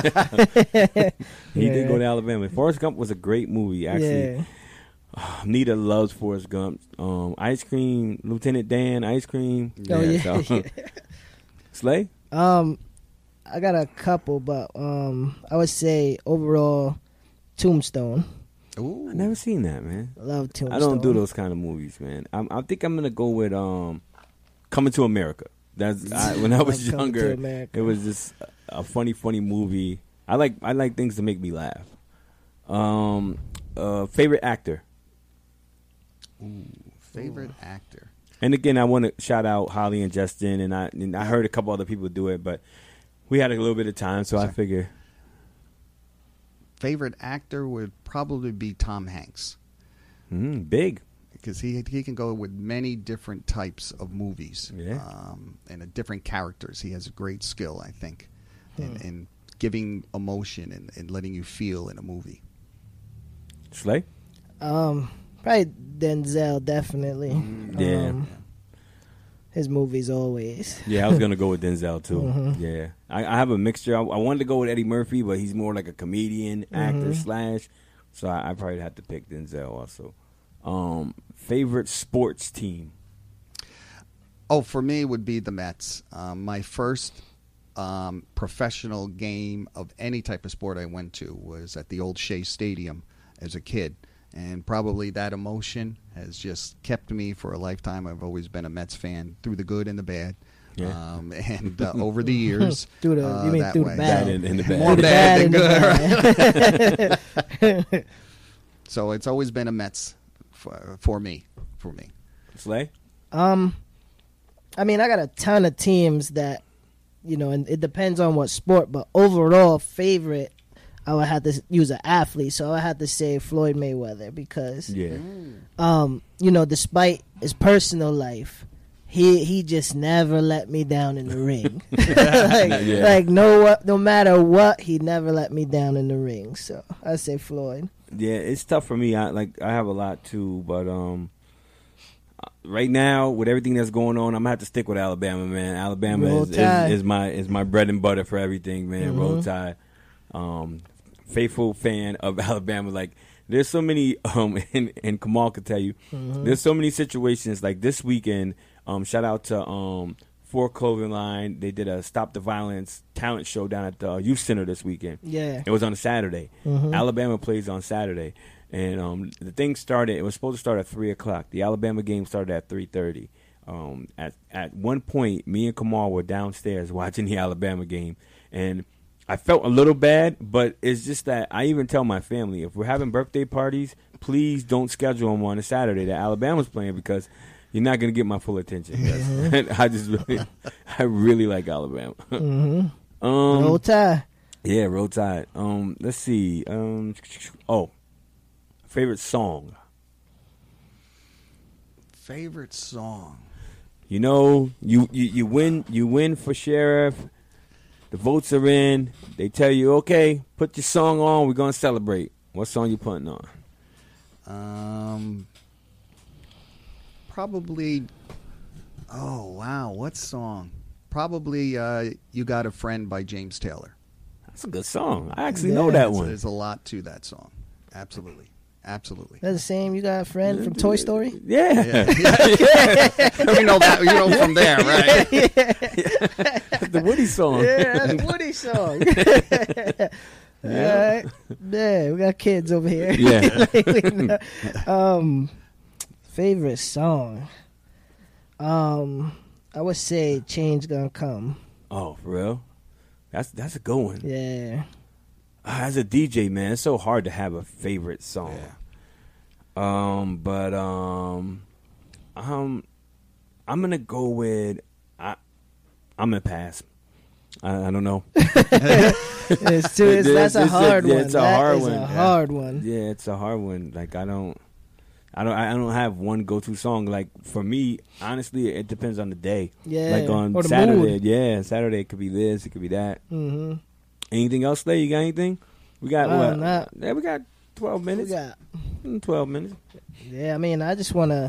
He did Yeah. go to Alabama. Forrest Gump was a great movie. Actually, Yeah. Nita loves Forrest Gump. Um, ice cream, Lieutenant Dan, ice cream. Oh yeah. so- Slay. Um, I got a couple, but um, I would say overall, Tombstone. Ooh. I never seen that, man. I love Tombstone. I don't do those kind of movies, man. I'm, I think I'm gonna go with um, Coming to America. That's I, when I was Love Coming to younger. America. It was just a funny, funny movie. I like I like things to make me laugh. Um, uh, favorite actor, Ooh, favorite actor. and again, I want to shout out Holly and Justin, and I and I heard a couple other people do it, but we had a little bit of time, so I Sorry. figure. Favorite actor would probably be Tom Hanks, Mm, big. because he he can go with many different types of movies, Yeah. um, and uh, different characters. He has a great skill, I think, in, in giving emotion and, and letting you feel in a movie. Slay. Um, probably Denzel, definitely. Yeah. Um, his movies always. Yeah, I was gonna go with Denzel too. Mhm. Yeah, I, I have a mixture. I, I wanted to go with Eddie Murphy, but he's more like a comedian, actor slash. So I, I probably have to pick Denzel also. Um, favorite sports team. Oh, for me, it would be the Mets. Um, my first um, professional game of any type of sport I went to was at the old Shea Stadium as a kid. And probably that emotion has just kept me for a lifetime. I've always been a Mets fan through the good and the bad. Yeah. Um, and uh, over the years, Through the- uh, you mean that through the way. bad. Bad and, and the bad. More Through the bad than and the good. bad. So it's always been a Mets for, for me. For me. Slay. Um, I mean, I got a ton of teams that, you know, and it depends on what sport, but overall favorite, I would have to use an athlete, so I had to say Floyd Mayweather because, Yeah. um, you know, despite his personal life, he he just never let me down in the ring. like, Yeah. like no what, no matter what, he never let me down in the ring. So I say Floyd. Yeah, it's tough for me. I like I have a lot too, but um, right now with everything that's going on, I'm gonna have to stick with Alabama, man. Alabama Roll is, is, Tide. is my is my bread and butter for everything, man. Mhm. Roll Tide, um, faithful fan of Alabama. Like there's so many, um, and, and Kamal could tell you, Mhm. there's so many situations. Like this weekend, um, shout out to um. For Clothing Line, they did a Stop the Violence talent show down at the Youth Center this weekend. Yeah. It was on a Saturday. Mhm. Alabama plays on Saturday. And um, the thing started, it was supposed to start at three o'clock. The Alabama game started at three thirty. Um, at, at one point, me and Kamal were downstairs watching the Alabama game. And I felt a little bad, but it's just that I even tell my family, if we're having birthday parties, please don't schedule them on a Saturday that Alabama's playing because you're not going to get my full attention. Mhm. I just really, I really like Alabama. Mhm. Um, Roll Tide. Yeah, Roll Tide. Um, let's see. Um, oh, favorite song. Favorite song. You know, you, you, you win. You win for sheriff. The votes are in. They tell you, okay, put your song on. We're gonna celebrate. What song you putting on? Um, probably. Oh wow, what song? Probably uh, "You Got a Friend" by James Taylor. That's a good song. I actually Yeah. know that There's- one. There's a lot to that song. Absolutely, absolutely. That's the same. You got a friend from Toy Story? Yeah. Yeah. You know that. You know from there, right? The Woody song. Yeah, that's Woody song. All right. Yeah, we got kids over here. Yeah. Like, we know. um, favorite song. Um, I would say "Change Gonna Come." Oh, for real? That's that's a good one. Yeah. Ah, as a D J, man, it's so hard to have a favorite song. Um, but um, um, I'm gonna go with I. I'm gonna pass. I, I don't know. It's too. It's, that's a It's hard yeah, one. It's a That hard is one. a Yeah. hard one. Yeah, it's a hard one. Like I don't, I don't, I don't have one go-to song. Like for me, honestly, it depends on the day. Yeah. Like on Or the Saturday, mood. yeah, Saturday it could be this, it could be that. Mm-hmm. Anything else, Slay? You got anything? We got Uh, what? not- Yeah, we got twelve We minutes. got. Mm, twelve minutes. Yeah, I mean, I just want to,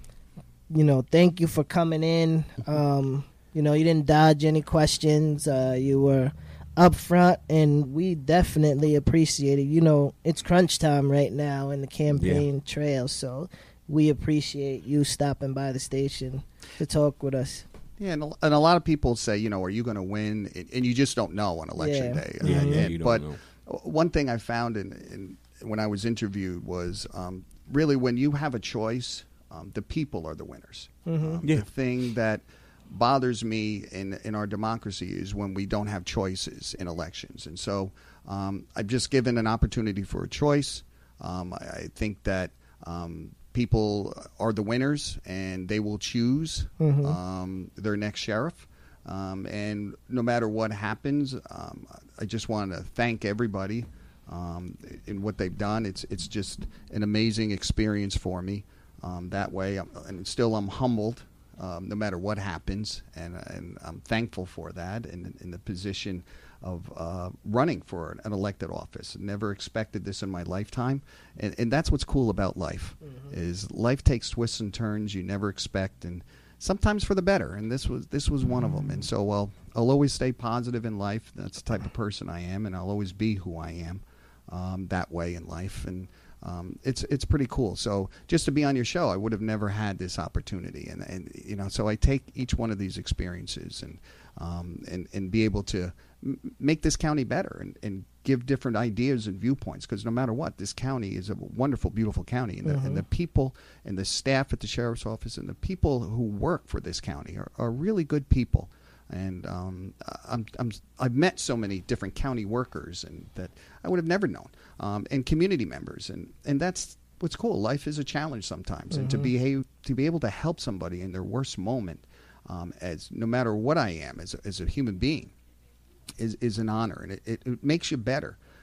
you know, thank you for coming in. Um, you know, you didn't dodge any questions. Uh, you were upfront, and we definitely appreciate it. You know, it's crunch time right now in the campaign trail, so we appreciate you stopping by the station to talk with us. Yeah, and a, and a lot of people say, you know, are you going to win? And- And you just don't know on election Yeah. day. Yeah, And- yeah, and- you don't but know. one thing I found in, in when I was interviewed was um, really when you have a choice, um, the people are the winners. Mhm. Um, Yeah. The thing that bothers me in in our democracy is when we don't have choices in elections, and so um, I've just given an opportunity for a choice. Um, I, I think that um, people are the winners, and they will choose Mhm. um, their next sheriff. Um, and no matter what happens, um, I just want to thank everybody um, in what they've done. It's it's just an amazing experience for me. Um, that way, I'm, and still I'm humbled, um, no matter what happens, and and I'm thankful for that. And in the position of uh, running for an elected office, never expected this in my lifetime, and and that's what's cool about life, is life takes twists and turns you never expect, and sometimes for the better, and this was this was one of them. And so, well, I'll always stay positive in life. That's the type of person I am, and I'll always be who I am um, that way in life. And um, it's it's pretty cool. So just to be on your show, I would have never had this opportunity. And, and you know, so I take each one of these experiences and um, and and be able to m- make this county better and, and give different ideas and viewpoints, because no matter what, this county is a wonderful, beautiful county, and the, and the people and the staff at the sheriff's office and the people who work for this county are, are really good people. And um, I'm, I'm, I've met so many different county workers and that I would have never known, um, and community members, and, and that's what's cool. Life is a challenge sometimes, and to be to be able to help somebody in their worst moment, um, as no matter what I am as a, as a human being, is is an honor, and it, it, it makes you better.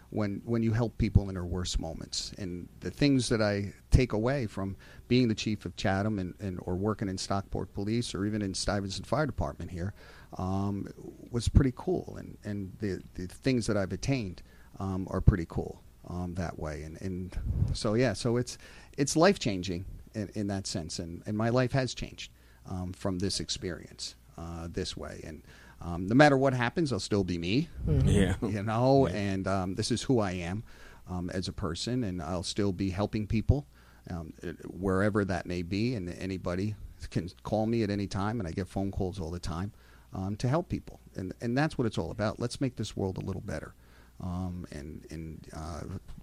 when when you help people in their worst moments. And the things that I take away from being the chief of Chatham and, and or working in Stockport Police or even in Stuyvesant Fire Department here um, was pretty cool. And, and the, the things that I've attained um, are pretty cool um, that way. And, and so, yeah, so it's it's life-changing in, in that sense. And, and my life has changed um, from this experience uh, this way. And Um, no matter what happens, I'll still be me, Mm-hmm. Yeah. you know, Yeah. and um, this is who I am um, as a person, and I'll still be helping people um, wherever that may be, and anybody can call me at any time, and I get phone calls all the time um, to help people, and and that's what it's all about. Let's make this world a little better, um, and and uh,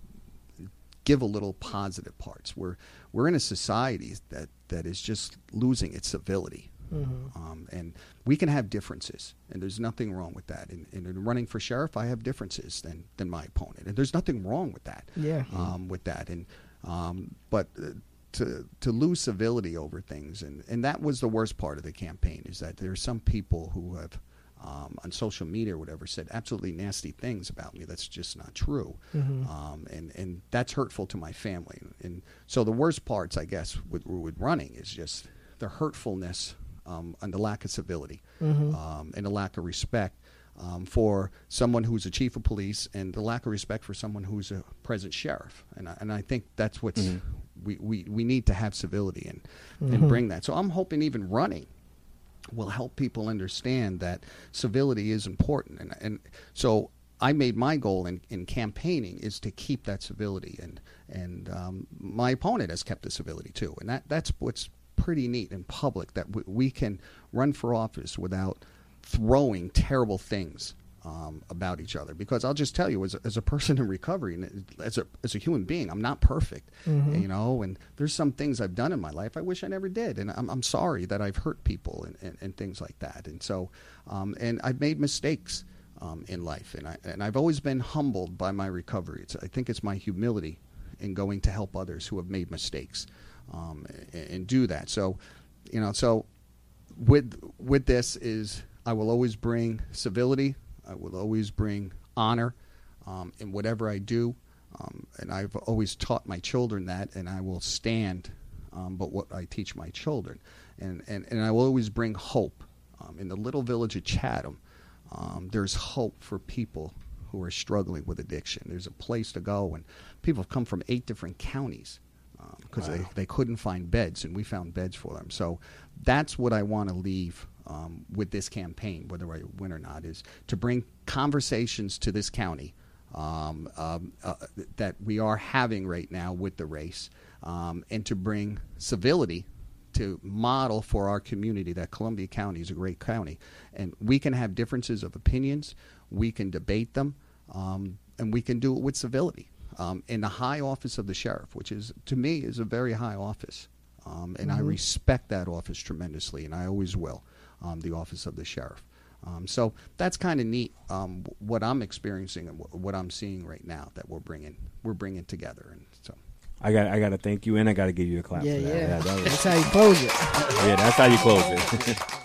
give a little positive parts. We're we're in a society that, that is just losing its civility. Mm-hmm. Um, and we can have differences, and there's nothing wrong with that. And, and in running for sheriff, I have differences than, than my opponent, and there's nothing wrong with that. Yeah. Um, with that, and um, but uh, to to lose civility over things, and, and that was the worst part of the campaign, is that there are some people who have um, on social media or whatever said absolutely nasty things about me. That's just not true, Mm-hmm. um, and and that's hurtful to my family. And so the worst parts, I guess, with with running is just the hurtfulness. Um, and the lack of civility Mm-hmm. um, and the lack of respect um, for someone who's a chief of police, and the lack of respect for someone who's a present sheriff. And I, and I think that's what's Mhm. we, we, we need to have civility and, Mhm. and bring that. So I'm hoping even running will help people understand that civility is important. And, and so I made my goal in, in campaigning is to keep that civility. And, and um, my opponent has kept the civility too. And that, that's what's pretty neat in public, that we, we can run for office without throwing terrible things um, about each other. Because I'll just tell you, as a, as a person in recovery, and as a as a human being, I'm not perfect, Mhm. you know. And there's some things I've done in my life I wish I never did, and I'm I'm sorry that I've hurt people and, and, and things like that. And so, um, and I've made mistakes um, in life, and I and I've always been humbled by my recovery. It's, I think it's my humility in going to help others who have made mistakes. Um, and, and do that. So, you know, so with with this is I will always bring civility. I will always bring honor um, in whatever I do. Um, and I've always taught my children that, and I will stand um, but what I teach my children. And, and, and I will always bring hope. Um, in the little village of Chatham, um, there's hope for people who are struggling with addiction. There's a place to go, and people have come from eight different counties because Wow. they, they couldn't find beds, and we found beds for them. So that's what I want to leave um, with this campaign, whether I win or not, is to bring conversations to this county um, um, uh, that we are having right now with the race, um, and to bring civility to model for our community that Columbia County is a great county. And we can have differences of opinions, we can debate them, um, and we can do it with civility. Um, in the high office of the sheriff, which is, to me, is a very high office. Um, and I Mhm. respect that office tremendously, and I always will, um, the office of the sheriff. Um, so that's kind of neat, um, what I'm experiencing and what I'm seeing right now that we're bringing we're bringing together. And so I got I got to thank you, and I got to give you a clap Yeah, for that. yeah. that was- That's how you close it. yeah, that's how you close it.